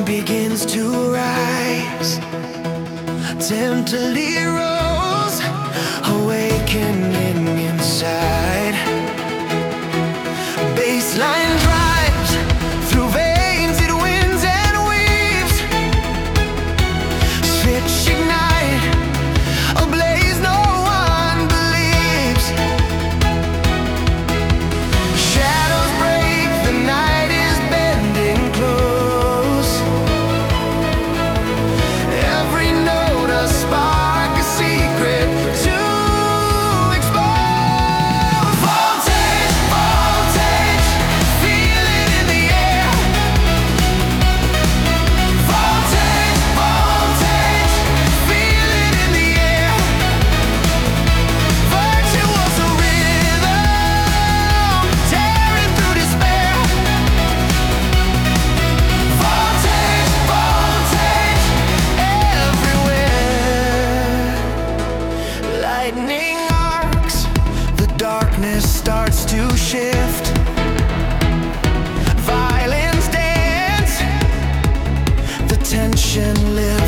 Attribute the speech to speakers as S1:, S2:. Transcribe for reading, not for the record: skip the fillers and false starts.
S1: begins to rise, tenderly rose, awakening inside. Baseline drives through veins, it wins and weaves. Switch ignite, a blaze no one believes. Shadows break, the night is bending close. Every note a spark, a secret to expose. Voltage, voltage, feel it in the air. Voltage, voltage, feel it in the air. Virtuoso rhythm, tearing through despair. Voltage, voltage, everywhere. Lightning arcs, the darkness starts to shift. Violence dance, the tension lifts.